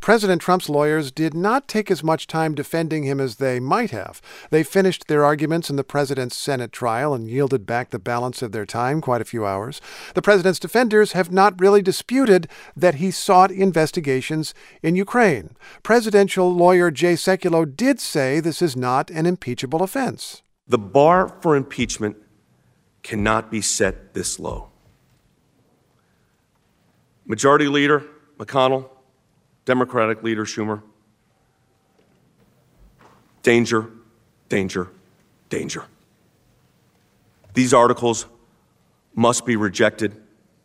President Trump's lawyers did not take as much time defending him as they might have. They finished their arguments in the president's Senate trial and yielded back the balance of their time, quite a few hours. The president's defenders have not really disputed that he sought investigations in Ukraine. Presidential lawyer Jay Sekulow did say this is not an impeachable offense. The bar for impeachment cannot be set this low. Majority Leader McConnell, Democratic Leader Schumer, danger, danger, danger. These articles must be rejected.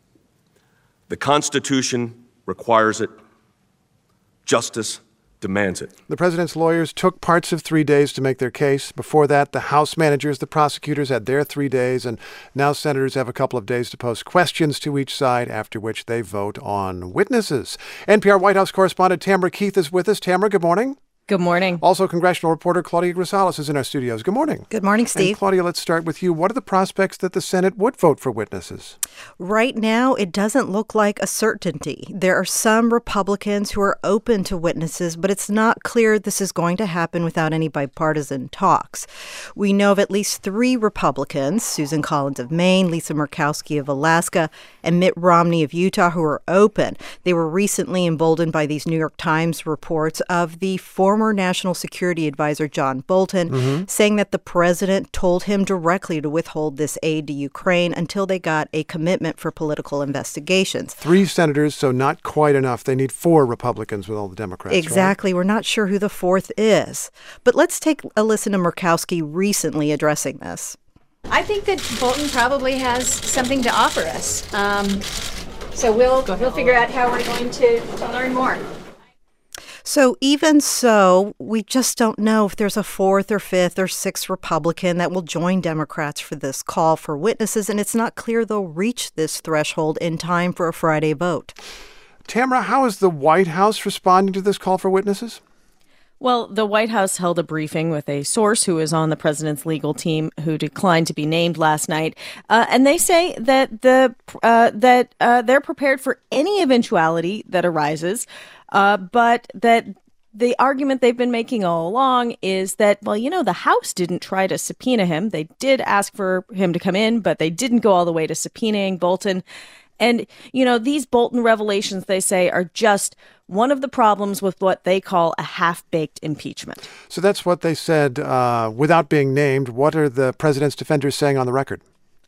The Constitution requires it. Justice demands it. The president's lawyers took parts of 3 days to make their case. Before that, the House managers, the prosecutors had their 3 days, and now senators have a couple of days to pose questions to each side, after which they vote on witnesses. NPR White House correspondent Tamara Keith is with us. Tamara, good morning. Good morning. Also, congressional reporter Claudia Grisales is in our studios. Good morning. Good morning, Steve. And Claudia, let's start with you. What are the prospects that the Senate would vote for witnesses? Right now, it doesn't look like a certainty. There are some Republicans who are open to witnesses, but it's not clear this is going to happen without any bipartisan talks. We know of at least 3 Republicans, Susan Collins of Maine, Lisa Murkowski of Alaska, and Mitt Romney of Utah, who are open. They were recently emboldened by these New York Times reports of the former National Security Advisor John Bolton saying that the president told him directly to withhold this aid to Ukraine until they got a commitment for political investigations. 3 senators, so not quite enough. They need 4 Republicans with all the Democrats. Exactly. Right? We're not sure who the 4th is. But let's take a listen to Murkowski recently addressing this. I think that Bolton probably has something to offer us. So we'll figure out how we're going to learn more. So even so, we just don't know if there's a 4th or 5th or 6th Republican that will join Democrats for this call for witnesses, and it's not clear they'll reach this threshold in time for a Friday vote. Tamara, how is the White House responding to this call for witnesses? Well, the White House held a briefing with a source who is on the president's legal team who declined to be named last night. And they say that they're prepared for any eventuality that arises, but that the argument they've been making all along is that, well, the House didn't try to subpoena him. They did ask for him to come in, but they didn't go all the way to subpoenaing Bolton. And, these Bolton revelations, they say, are just one of the problems with what they call a half-baked impeachment. So that's what they said without being named. What are the president's defenders saying on the record?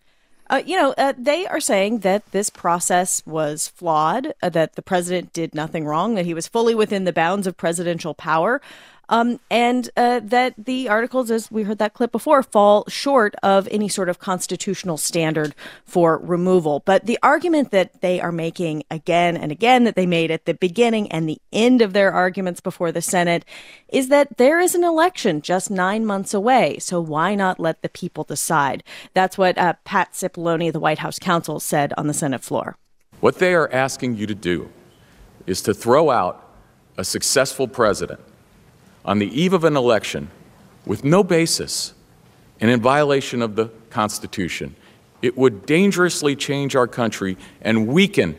They are saying that this process was flawed, that the president did nothing wrong, that he was fully within the bounds of presidential power. And that the articles, as we heard that clip before, fall short of any sort of constitutional standard for removal. But the argument that they are making again and again, that they made at the beginning and the end of their arguments before the Senate, is that there is an election just 9 months away. So why not let the people decide? That's what Pat Cipollone, the White House counsel, said on the Senate floor. What they are asking you to do is to throw out a successful president on the eve of an election with no basis and in violation of the Constitution. It would dangerously change our country and weaken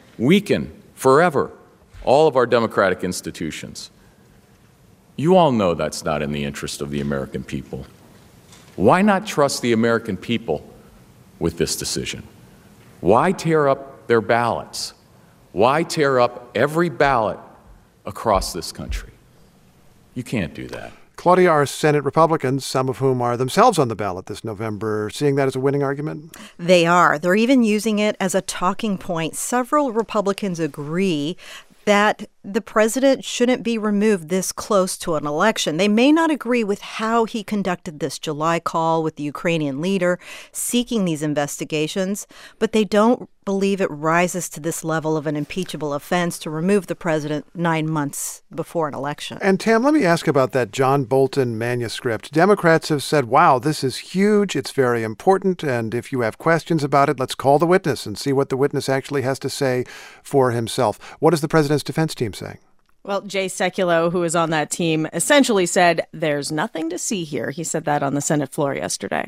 forever all of our democratic institutions. You all know that's not in the interest of the American people. Why not trust the American people with this decision? Why tear up their ballots? Why tear up every ballot across this country? You can't do that. Claudia, are Senate Republicans, some of whom are themselves on the ballot this November, seeing that as a winning argument? They are. They're even using it as a talking point. Several Republicans agree that the president shouldn't be removed this close to an election. They may not agree with how he conducted this July call with the Ukrainian leader seeking these investigations, but they don't believe it rises to this level of an impeachable offense to remove the president 9 months before an election. And Tam, let me ask about that John Bolton manuscript. Democrats have said, wow, this is huge, it's very important, and if you have questions about it, let's call the witness and see what the witness actually has to say for himself. What is the president's defense team saying? Well, Jay Sekulow, who is on that team, essentially said there's nothing to see here. He said that on the Senate floor yesterday.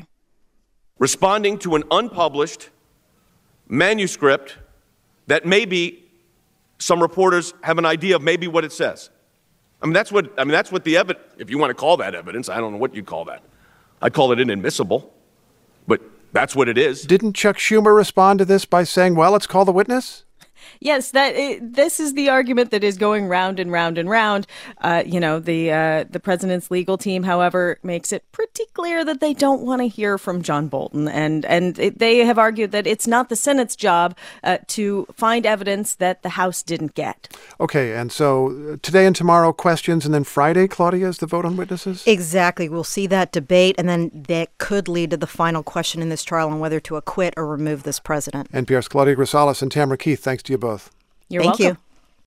Responding to an unpublished manuscript that may be some reporters have an idea of maybe what it says. That's what the evidence, if you want to call that evidence, I don't know what you call that. I'd call it inadmissible, but that's what it is. Didn't Chuck Schumer respond to this by saying, well, let's call the witness? Yes, this is the argument that is going round and round and round. The president's legal team, however, makes it pretty clear that they don't want to hear from John Bolton, and they have argued that it's not the Senate's job to find evidence that the House didn't get. Okay, and so today and tomorrow questions, and then Friday, Claudia, is the vote on witnesses? Exactly. We'll see that debate, and then that could lead to the final question in this trial on whether to acquit or remove this president. NPR's Claudia Grisales and Tamara Keith, thanks to you both. You're Thank welcome. you.